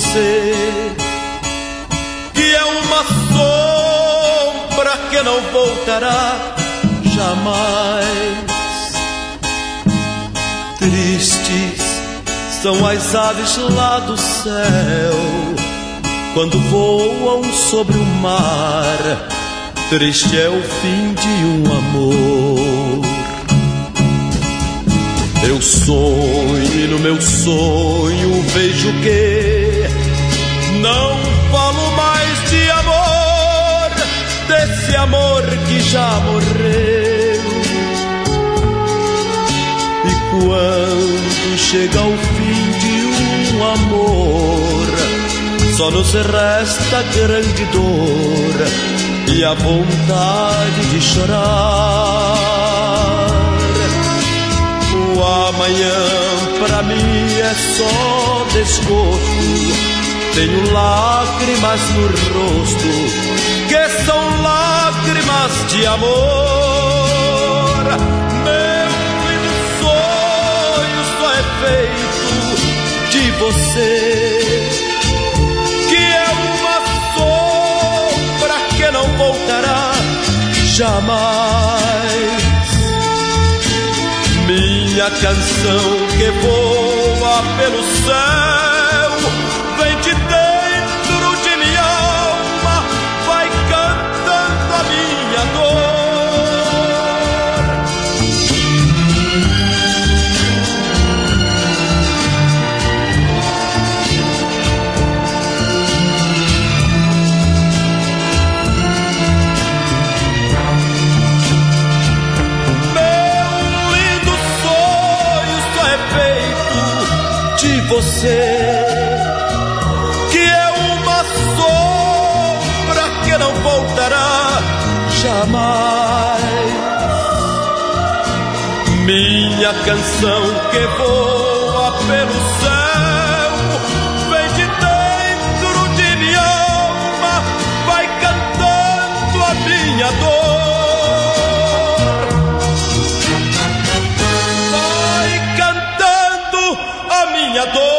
você, que é uma sombra que não voltará jamais. Tristes são as aves lá do céu quando voam sobre o mar. Triste é o fim de um amor. Eu sonho e no meu sonho vejo que não falo mais de amor, desse amor que já morreu. E quando chega o fim de um amor, só nos resta grande dor e a vontade de chorar. O amanhã pra mim é só desgosto. Tenho lágrimas no rosto que são lágrimas de amor. Meu lindo sonho só é feito de você, que é uma sombra que não voltará jamais. Minha canção que voa pelo céu vem de dentro de minha alma, vai cantando a minha dor. Você, que é uma sombra que não voltará jamais. Minha canção que voa pelo céu vem de dentro de minha alma, vai cantando a minha dor, vai cantando a minha dor.